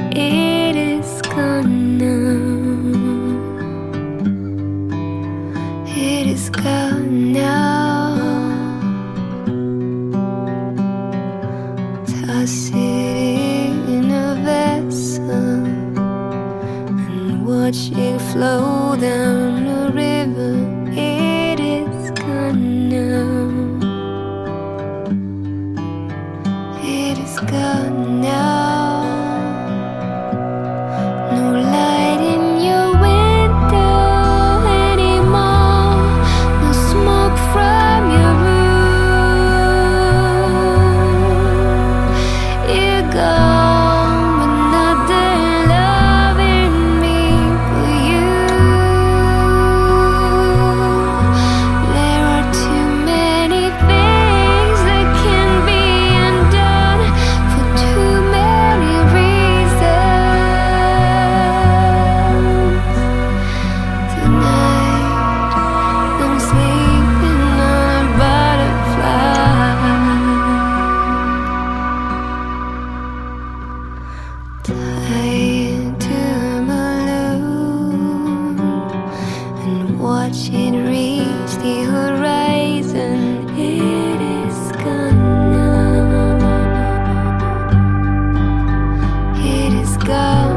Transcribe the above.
It is gone now. It is gone now. Toss it in a vessel and watch it flow down the river. It is gone now. It is gone now. No light in your window anymore. No smoke from your room. You're gone, but not the love in me for you. There are too many things that can be undone for too many reasons. Tonight I'm sleeping on a butterfly, tied to a balloon and watch it reach the horizon. It is gone now. It is gone.